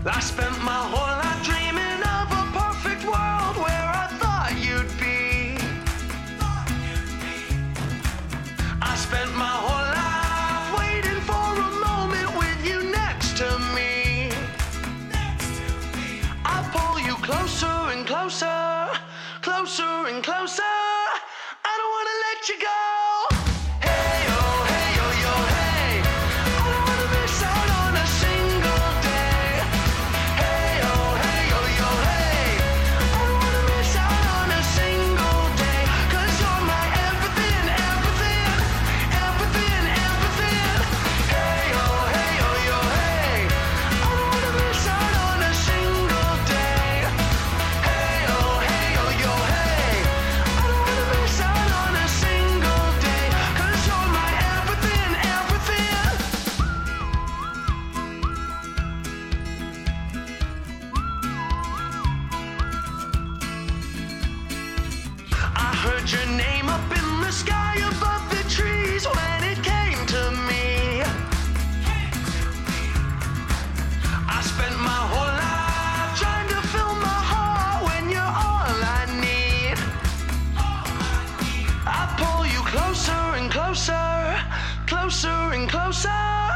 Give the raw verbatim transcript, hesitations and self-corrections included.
I spent my whole life dreaming of a perfect world where I thought you'd be. I spent my whole life waiting for a moment with you next to me. I pull you closer and closer, closer and closer. I don't wanna let you go. Heard your name up in the sky above the trees when it came to me. I spent my whole life trying to fill my heart when you're all I need. I pull you closer and closer, closer and closer.